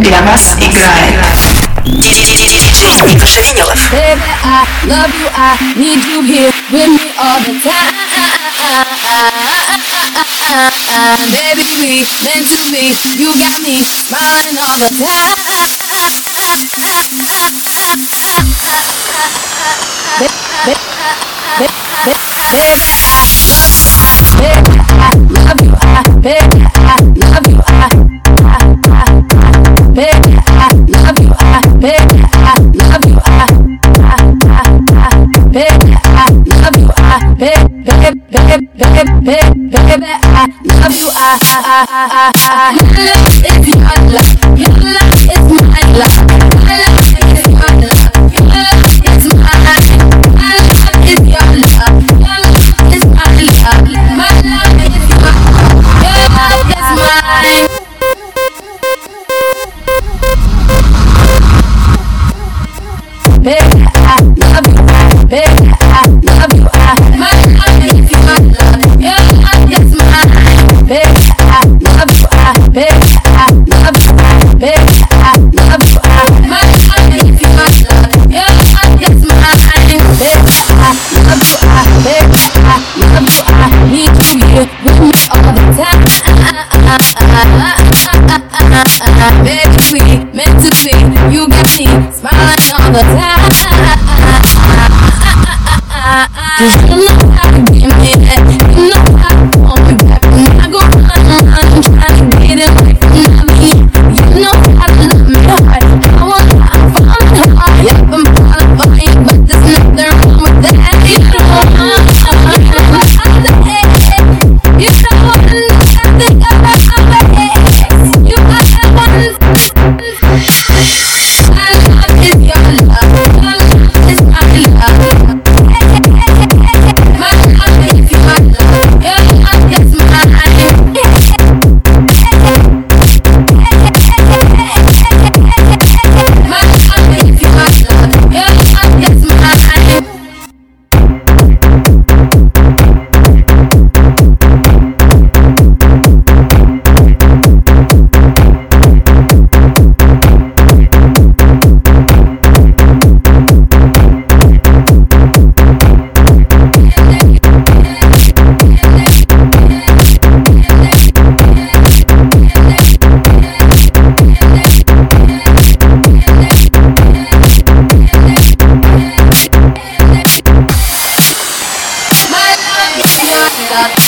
для вас играет диджей Ника Шевинилов. Baby, I love you, I need you here with me all the time. Baby, we meant to be, you got me smiling all the time. Baby, I love you, baby, I love you, baby, I love you, baby, I love you, baby, I love you, baby, I love you, your love is my love, my love is your love, your love is mine, my love is your love, your love is my love, my love is your love is mine. Baby, I love you, baby, I love you, my love is your love, your love is mine. Baby, I love you, baby, I love you, baby, I love you, my love is your love, your love is mine. Baby, I love you, baby, I love you, I need you here with me all the time. Baby, we meant to be, you got me smiling all the time. Cause you know how to give me that, you know how to want me back. When I go run, trying to get it right from me. You know how to love me hard, I want to fall hard. Yep, I'm qualified, but there's nothing wrong with that. You know nothing about our ex. You are the one. My love is your love, your love is my love. My love is your love, your love is mine. My love is your love, your love is mine. My love is your love.